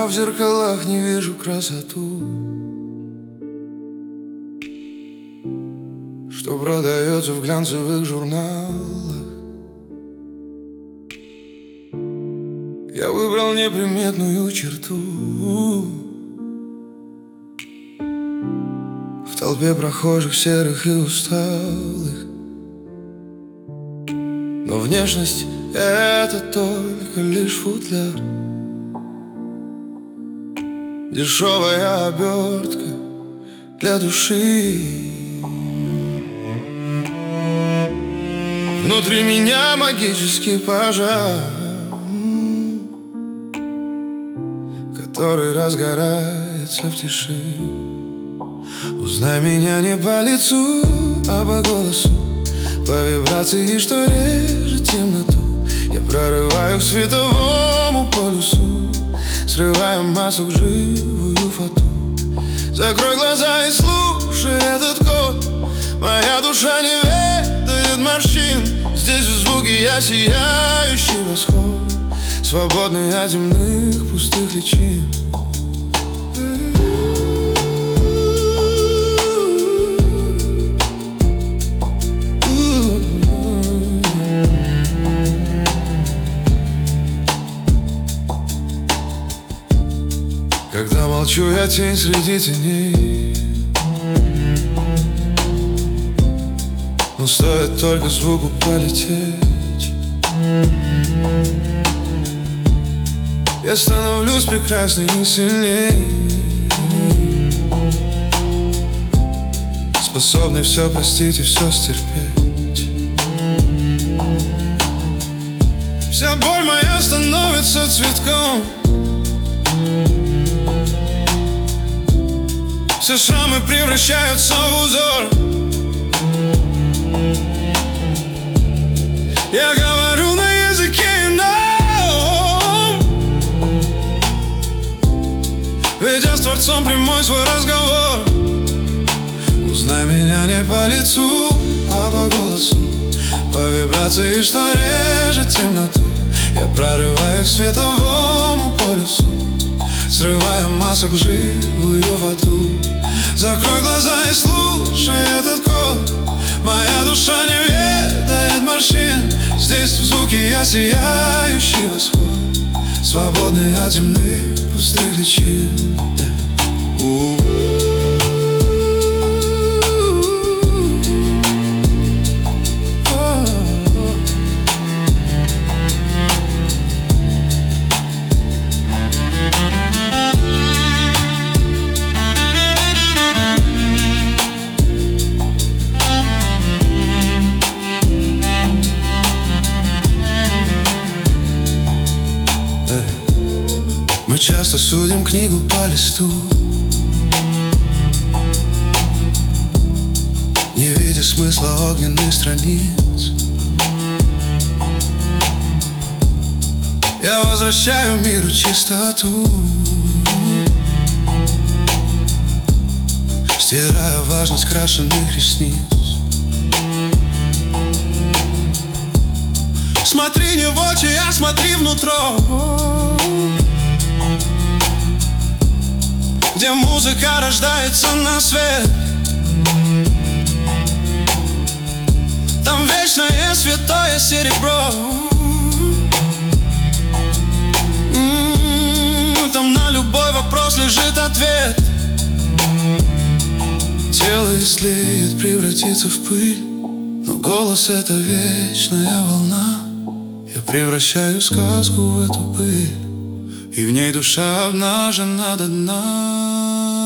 в зеркалах не вижу красоту, что продается в глянцевых журналах. Я выбрал неприметную черту в толпе прохожих серых и усталых. Но внешность — это только лишь футляр, дешевая обертка для души. Внутри меня магический пожар, который разгорается в тиши. Узнай меня не по лицу, а по голосу, по вибрации, что режет темноту. Я прорываю к световому полюсу, срываю маску в живую фату. Закрой глаза и слушай этот код. Моя душа не ведает морщин. Здесь в звуке я сияющий восход, свободный от земных пустых личин. Когда молчу, я тень среди теней, но стоит только звуку полететь, я становлюсь прекрасней и сильней, способный все простить и все стерпеть. Вся боль моя становится цветком, все шрамы превращаются в узор. Я говорю на языке ином, ведя с Творцом прямой свой разговор. Узнай меня не по лицу, а по голосу, по вибрации, что режет темноту. Я прорываюсь к световому полюсу, срывая масок в живую воду. Закрой глаза и слушай этот код. Моя душа не ведает морщин. Здесь в звуке я сияющий восход, свободный от земных пустых личин. Мы часто судим книгу по листу, не видя смысла огненных страниц. Я возвращаю миру чистоту, стираю важность крашеных ресниц. Смотри не в очи, а смотри внутрь, где музыка рождается на свет. Там вечное святое серебро. Там на любой вопрос лежит ответ. Тело истлеет, превратится в пыль, но голос — это вечная волна. Я превращаю сказку в эту пыль, и в ней душа обнажена до дна.